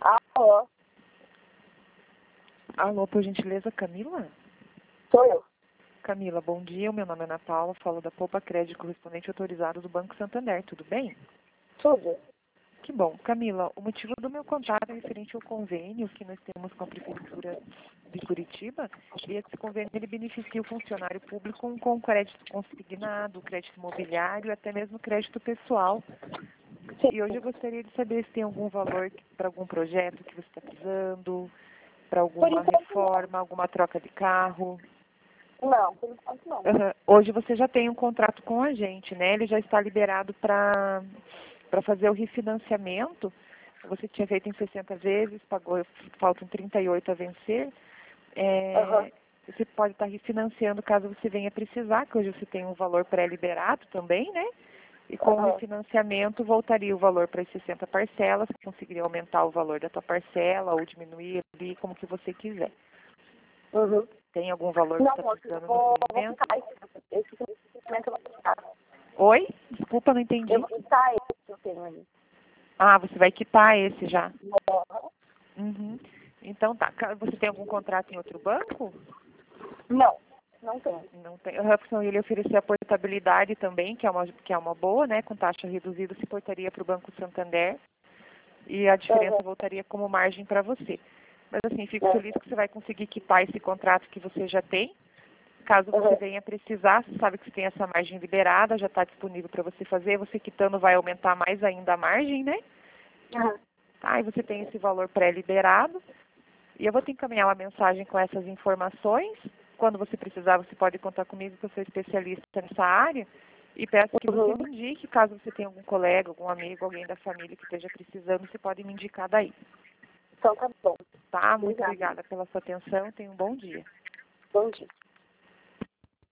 Alô? Alô, por gentileza, Camila? Sou eu. Camila, bom dia. Meu nome é Ana Paula, falo da Poupa Crédito, correspondente autorizado do Banco Santander. Tudo bem? Tudo. Que bom. Camila, o motivo do meu contato é referente ao convênio que nós temos com a Prefeitura de Curitiba, e esse convênio ele beneficia o funcionário público com crédito consignado, crédito imobiliário, até mesmo crédito pessoal. Sim. E hoje eu gostaria de saber se tem algum valor para algum projeto que você está precisando, para alguma reforma, alguma troca de carro. Não, por enquanto não. Hoje você já tem um contrato com a gente, né? Ele já está liberado para fazer o refinanciamento. Você tinha feito em 60 vezes, pagou, faltam 38 a vencer. Você pode estar refinanciando caso você venha precisar, que hoje você tem um valor pré-liberado também, né? E com o refinanciamento voltaria o valor para as 60 parcelas, você conseguiria aumentar o valor da tua parcela ou diminuir ali, como que você quiser. Tem algum valor que você está precisando no momento? Esse financiamento eu vou quitar. Oi? Desculpa, não entendi. Eu vou quitar esse que eu tenho aí. Ah, você vai quitar esse já? Uhum. Uhum. Então tá. Você tem algum contrato em outro banco? Não, não tenho. Não tem. A opção ele oferecer a portabilidade também, que é uma boa, né? Com taxa reduzida, se portaria para o Banco Santander. E a diferença voltaria como margem para você. Mas assim, fico feliz que você vai conseguir quitar esse contrato que você já tem. Caso você venha precisar, você sabe que você tem essa margem liberada, já está disponível para você fazer. Você quitando vai aumentar mais ainda a margem, né? Tá, e você tem esse valor pré-liberado. E eu vou te encaminhar uma mensagem com essas informações. Quando você precisar, você pode contar comigo, que eu sou especialista nessa área. E peço que você me indique, caso você tenha algum colega, algum amigo, alguém da família que esteja precisando, você pode me indicar daí. Então tá bom. Tá? Muito obrigada pela sua atenção. Tenha um bom dia. Bom dia.